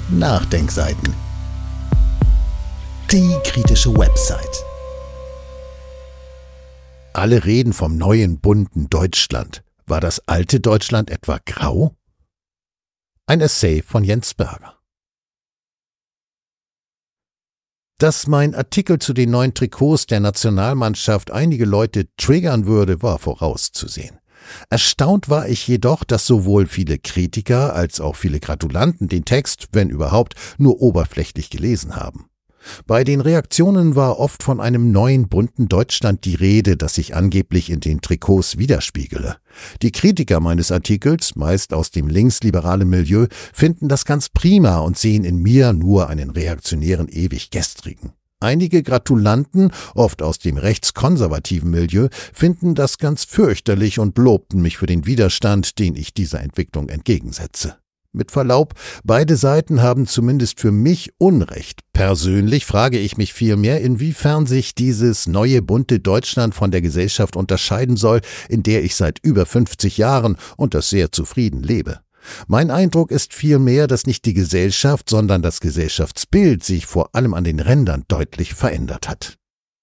Nachdenkseiten. Die kritische Website. Alle reden vom neuen, bunten Deutschland. War das alte Deutschland etwa grau? Ein Essay von Jens Berger. Dass mein Artikel zu den neuen Trikots der Nationalmannschaft einige Leute triggern würde, war vorauszusehen. Erstaunt war ich jedoch, dass sowohl viele Kritiker als auch viele Gratulanten den Text, wenn überhaupt, nur oberflächlich gelesen haben. Bei den Reaktionen war oft von einem neuen, bunten Deutschland die Rede, das sich angeblich in den Trikots widerspiegele. Die Kritiker meines Artikels, meist aus dem linksliberalen Milieu, finden das ganz prima und sehen in mir nur einen reaktionären Ewiggestrigen. Einige Gratulanten, oft aus dem rechtskonservativen Milieu, finden das ganz fürchterlich und lobten mich für den Widerstand, den ich dieser Entwicklung entgegensetze. Mit Verlaub, beide Seiten haben zumindest für mich Unrecht. Persönlich frage ich mich vielmehr, inwiefern sich dieses neue bunte Deutschland von der Gesellschaft unterscheiden soll, in der ich seit über 50 Jahren und das sehr zufrieden lebe. Mein Eindruck ist vielmehr, dass nicht die Gesellschaft, sondern das Gesellschaftsbild sich vor allem an den Rändern deutlich verändert hat.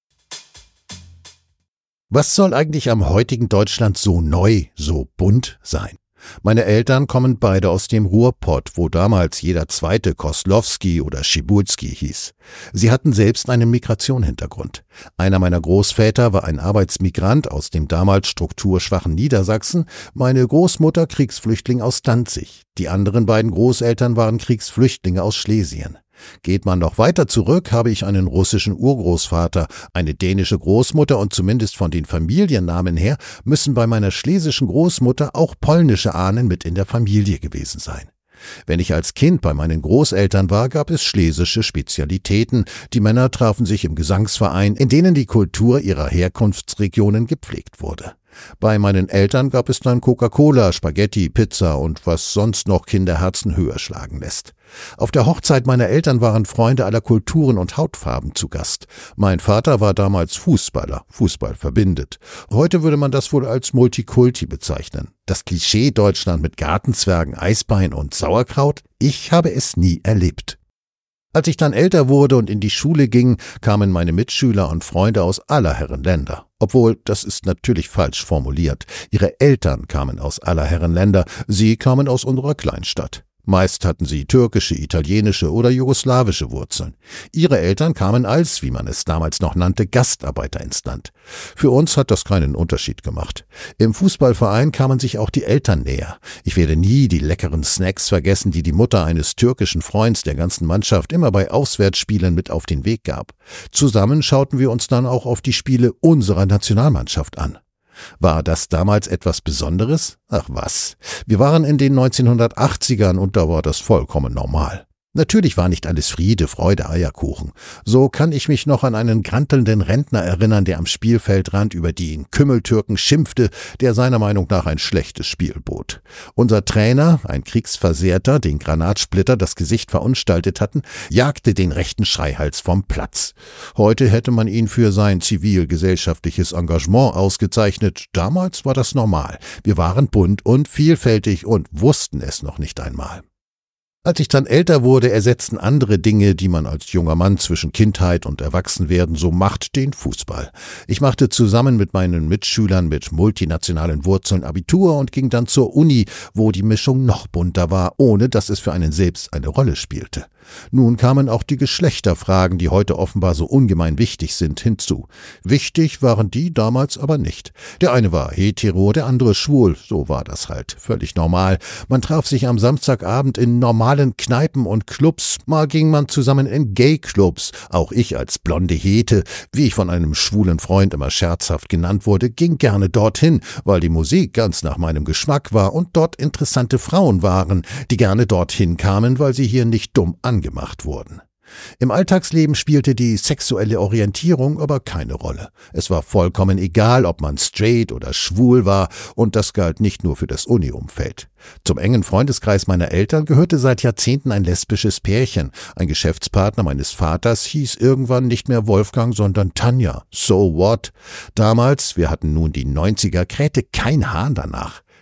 Was soll eigentlich am heutigen Deutschland so neu, so bunt sein? Meine Eltern kommen beide aus dem Ruhrpott, wo damals jeder zweite Koslowski oder Schibulski hieß. Sie hatten selbst einen Migrationshintergrund. Einer meiner Großväter war ein Arbeitsmigrant aus dem damals strukturschwachen Niedersachsen, meine Großmutter Kriegsflüchtling aus Danzig. Die anderen beiden Großeltern waren Kriegsflüchtlinge aus Schlesien. Geht man noch weiter zurück, habe ich einen russischen Urgroßvater, eine dänische Großmutter und zumindest von den Familiennamen her müssen bei meiner schlesischen Großmutter auch polnische Ahnen mit in der Familie gewesen sein. Wenn ich als Kind bei meinen Großeltern war, gab es schlesische Spezialitäten. Die Männer trafen sich im Gesangsverein, in denen die Kultur ihrer Herkunftsregionen gepflegt wurde. Bei meinen Eltern gab es dann Coca-Cola, Spaghetti, Pizza und was sonst noch Kinderherzen höher schlagen lässt. Auf der Hochzeit meiner Eltern waren Freunde aller Kulturen und Hautfarben zu Gast. Mein Vater war damals Fußballer, Fußball verbindet. Heute würde man das wohl als Multikulti bezeichnen. Das Klischee Deutschland mit Gartenzwergen, Eisbein und Sauerkraut? Ich habe es nie erlebt. Als ich dann älter wurde und in die Schule ging, kamen meine Mitschüler und Freunde aus aller Herren Länder. Obwohl, das ist natürlich falsch formuliert. Ihre Eltern kamen aus aller Herren Länder, sie kamen aus unserer Kleinstadt. Meist hatten sie türkische, italienische oder jugoslawische Wurzeln. Ihre Eltern kamen als, wie man es damals noch nannte, Gastarbeiter ins Land. Für uns hat das keinen Unterschied gemacht. Im Fußballverein kamen sich auch die Eltern näher. Ich werde nie die leckeren Snacks vergessen, die die Mutter eines türkischen Freunds der ganzen Mannschaft immer bei Auswärtsspielen mit auf den Weg gab. Zusammen schauten wir uns dann auch auf die Spiele unserer Nationalmannschaft an. War das damals etwas Besonderes? Ach was, wir waren in den 1980ern und da war das vollkommen normal. Natürlich war nicht alles Friede, Freude, Eierkuchen. So kann ich mich noch an einen grantelnden Rentner erinnern, der am Spielfeldrand über den Kümmeltürken schimpfte, der seiner Meinung nach ein schlechtes Spiel bot. Unser Trainer, ein Kriegsversehrter, den Granatsplitter das Gesicht verunstaltet hatten, jagte den rechten Schreihals vom Platz. Heute hätte man ihn für sein zivil-gesellschaftliches Engagement ausgezeichnet. Damals war das normal. Wir waren bunt und vielfältig und wussten es noch nicht einmal. Als ich dann älter wurde, ersetzten andere Dinge, die man als junger Mann zwischen Kindheit und Erwachsenwerden so macht, den Fußball. Ich machte zusammen mit meinen Mitschülern mit multinationalen Wurzeln Abitur und ging dann zur Uni, wo die Mischung noch bunter war, ohne dass es für einen selbst eine Rolle spielte. Nun kamen auch die Geschlechterfragen, die heute offenbar so ungemein wichtig sind, hinzu. Wichtig waren die damals aber nicht. Der eine war hetero, der andere schwul, so war das halt, völlig normal. Man traf sich am Samstagabend in normalen Kneipen und Clubs, mal ging man zusammen in Gay-Clubs. Auch ich als blonde Hete, wie ich von einem schwulen Freund immer scherzhaft genannt wurde, ging gerne dorthin, weil die Musik ganz nach meinem Geschmack war und dort interessante Frauen waren, die gerne dorthin kamen, weil sie hier nicht dumm angemacht wurden. Im Alltagsleben spielte die sexuelle Orientierung aber keine Rolle. Es war vollkommen egal, ob man straight oder schwul war, und das galt nicht nur für das Uni-Umfeld. Zum engen Freundeskreis meiner Eltern gehörte seit Jahrzehnten ein lesbisches Pärchen. Ein Geschäftspartner meines Vaters hieß irgendwann nicht mehr Wolfgang, sondern Tanja. So what? Damals, wir hatten nun die 90er, krähte kein Hahn danach.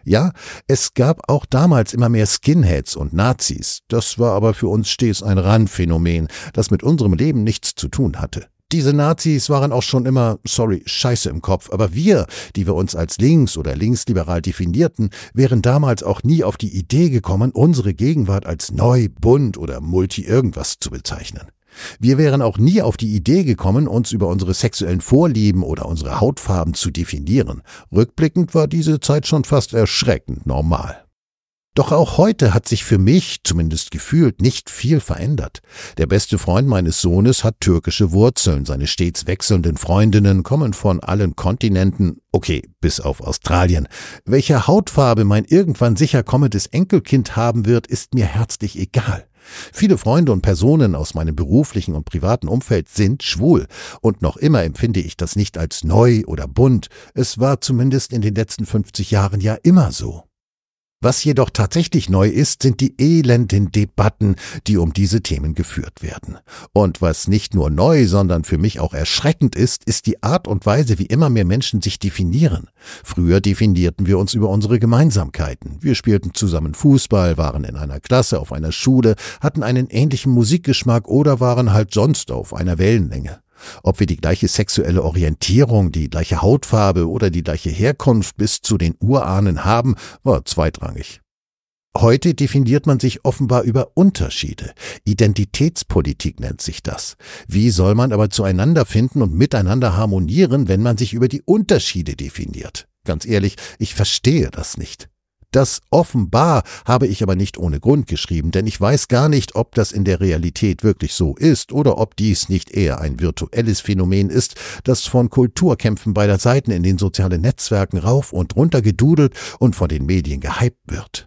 Ja, es gab auch damals immer mehr Skinheads und Nazis. Das war aber für uns stets ein Randphänomen, das mit unserem Leben nichts zu tun hatte. Diese Nazis waren auch schon immer, Scheiße im Kopf, aber wir, die wir uns als links oder linksliberal definierten, wären damals auch nie auf die Idee gekommen, unsere Gegenwart als neu, bunt oder multi-irgendwas zu bezeichnen. Wir wären auch nie auf die Idee gekommen, uns über unsere sexuellen Vorlieben oder unsere Hautfarben zu definieren. Rückblickend war diese Zeit schon fast erschreckend normal. Doch auch heute hat sich für mich, zumindest gefühlt, nicht viel verändert. Der beste Freund meines Sohnes hat türkische Wurzeln. Seine stets wechselnden Freundinnen kommen von allen Kontinenten, okay, bis auf Australien. Welche Hautfarbe mein irgendwann sicher kommendes Enkelkind haben wird, ist mir herzlich egal. Viele Freunde und Personen aus meinem beruflichen und privaten Umfeld sind schwul. Und noch immer empfinde ich das nicht als neu oder bunt. Es war zumindest in den letzten 50 Jahren ja immer so. Was jedoch tatsächlich neu ist, sind die elenden Debatten, die um diese Themen geführt werden. Und was nicht nur neu, sondern für mich auch erschreckend ist, ist die Art und Weise, wie immer mehr Menschen sich definieren. Früher definierten wir uns über unsere Gemeinsamkeiten. Wir spielten zusammen Fußball, waren in einer Klasse, auf einer Schule, hatten einen ähnlichen Musikgeschmack oder waren halt sonst auf einer Wellenlänge. Ob wir die gleiche sexuelle Orientierung, die gleiche Hautfarbe oder die gleiche Herkunft bis zu den Urahnen haben, war zweitrangig. Heute definiert man sich offenbar über Unterschiede. Identitätspolitik nennt sich das. Wie soll man aber zueinander finden und miteinander harmonieren, wenn man sich über die Unterschiede definiert? Ganz ehrlich, ich verstehe das nicht. Das offenbar habe ich aber nicht ohne Grund geschrieben, denn ich weiß gar nicht, ob das in der Realität wirklich so ist oder ob dies nicht eher ein virtuelles Phänomen ist, das von Kulturkämpfen beider Seiten in den sozialen Netzwerken rauf und runter gedudelt und von den Medien gehypt wird.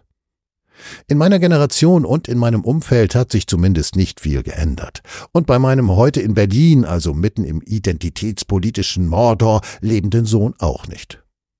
In meiner Generation und in meinem Umfeld hat sich zumindest nicht viel geändert. Und bei meinem heute in Berlin, also mitten im identitätspolitischen Mordor, lebenden Sohn auch nicht.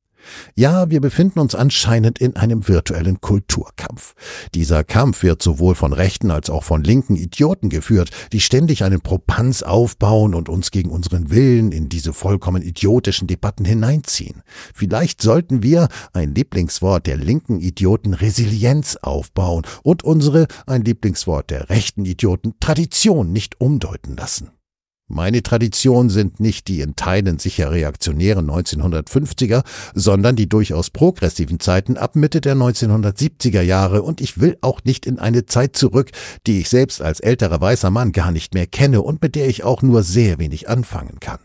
Ja, wir befinden uns anscheinend in einem virtuellen Kulturkampf. Dieser Kampf wird sowohl von rechten als auch von linken Idioten geführt, die ständig einen Propanz aufbauen und uns gegen unseren Willen in diese vollkommen idiotischen Debatten hineinziehen. Vielleicht sollten wir, ein Lieblingswort der linken Idioten, Resilienz aufbauen und unsere, ein Lieblingswort der rechten Idioten, Tradition nicht umdeuten lassen. Meine Traditionen sind nicht die in Teilen sicher reaktionären 1950er, sondern die durchaus progressiven Zeiten ab Mitte der 1970er Jahre, und ich will auch nicht in eine Zeit zurück, die ich selbst als älterer weißer Mann gar nicht mehr kenne und mit der ich auch nur sehr wenig anfangen kann.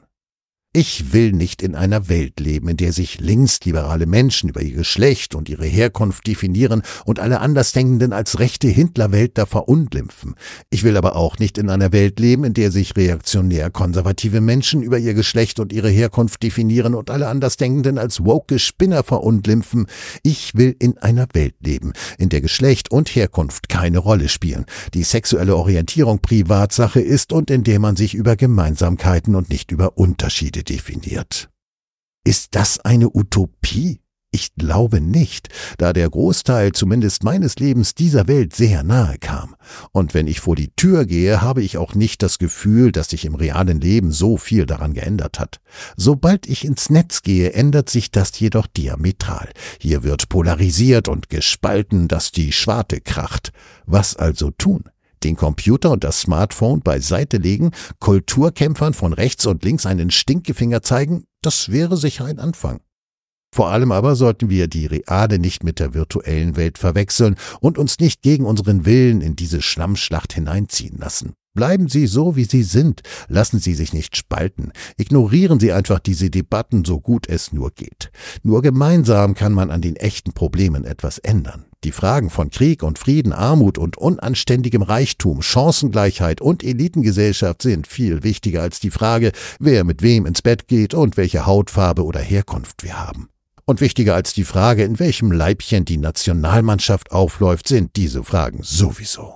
Ich will nicht in einer Welt leben, in der sich linksliberale Menschen über ihr Geschlecht und ihre Herkunft definieren und alle Andersdenkenden als rechte Hitlerweltler verunglimpfen. Ich will aber auch nicht in einer Welt leben, in der sich reaktionär-konservative Menschen über ihr Geschlecht und ihre Herkunft definieren und alle Andersdenkenden als woke Spinner verunglimpfen. Ich will in einer Welt leben, in der Geschlecht und Herkunft keine Rolle spielen, die sexuelle Orientierung Privatsache ist und in der man sich über Gemeinsamkeiten und nicht über Unterschiede definiert. Ist das eine Utopie? Ich glaube nicht, da der Großteil zumindest meines Lebens dieser Welt sehr nahe kam. Und wenn ich vor die Tür gehe, habe ich auch nicht das Gefühl, dass sich im realen Leben so viel daran geändert hat. Sobald ich ins Netz gehe, ändert sich das jedoch diametral. Hier wird polarisiert und gespalten, dass die Schwarte kracht. Was also tun? Den Computer und das Smartphone beiseite legen, Kulturkämpfern von rechts und links einen Stinkefinger zeigen, das wäre sicher ein Anfang. Vor allem aber sollten wir die reale nicht mit der virtuellen Welt verwechseln und uns nicht gegen unseren Willen in diese Schlammschlacht hineinziehen lassen. Bleiben Sie so, wie Sie sind, lassen Sie sich nicht spalten, ignorieren Sie einfach diese Debatten, so gut es nur geht. Nur gemeinsam kann man an den echten Problemen etwas ändern. Die Fragen von Krieg und Frieden, Armut und unanständigem Reichtum, Chancengleichheit und Elitengesellschaft sind viel wichtiger als die Frage, wer mit wem ins Bett geht und welche Hautfarbe oder Herkunft wir haben. Und wichtiger als die Frage, in welchem Leibchen die Nationalmannschaft aufläuft, sind diese Fragen sowieso.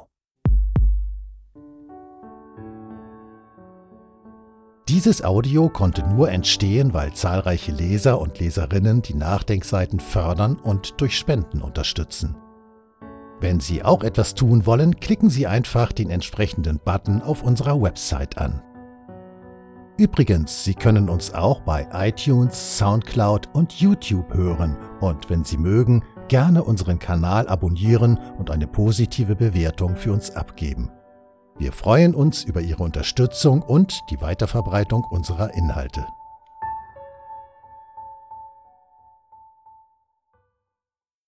Dieses Audio konnte nur entstehen, weil zahlreiche Leser und Leserinnen die Nachdenkseiten fördern und durch Spenden unterstützen. Wenn Sie auch etwas tun wollen, klicken Sie einfach den entsprechenden Button auf unserer Website an. Übrigens, Sie können uns auch bei iTunes, Soundcloud und YouTube hören und wenn Sie mögen, gerne unseren Kanal abonnieren und eine positive Bewertung für uns abgeben. Wir freuen uns über Ihre Unterstützung und die Weiterverbreitung unserer Inhalte.